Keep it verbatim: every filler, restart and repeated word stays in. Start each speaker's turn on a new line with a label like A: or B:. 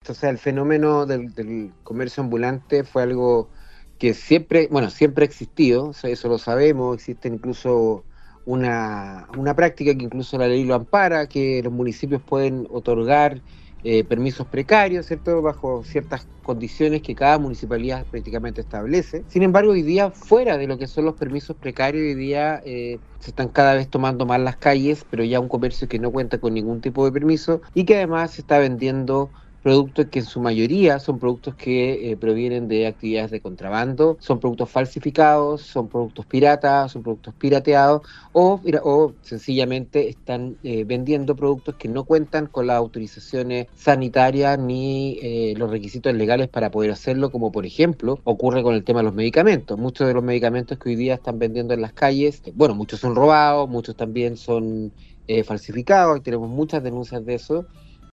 A: Exacto, o sea, el fenómeno del, del comercio ambulante fue algo que siempre, bueno, siempre ha existido, o sea, eso lo sabemos, existe incluso una, una práctica que incluso la ley lo ampara, que los municipios pueden otorgar eh, permisos precarios, ¿cierto?, bajo ciertas condiciones que cada municipalidad prácticamente establece. Sin embargo, hoy día, fuera de lo que son los permisos precarios, hoy día eh, se están cada vez tomando más las calles, pero ya un comercio que no cuenta con ningún tipo de permiso y que además se está vendiendo productos que en su mayoría son productos que eh, provienen de actividades de contrabando, son productos falsificados, son productos piratas, son productos pirateados o, o sencillamente están eh, vendiendo productos que no cuentan con las autorizaciones sanitarias ni eh, los requisitos legales para poder hacerlo, como por ejemplo ocurre con el tema de los medicamentos. Muchos de los medicamentos que hoy día están vendiendo en las calles, bueno, muchos son robados, muchos también son eh, falsificados, y tenemos muchas denuncias de eso.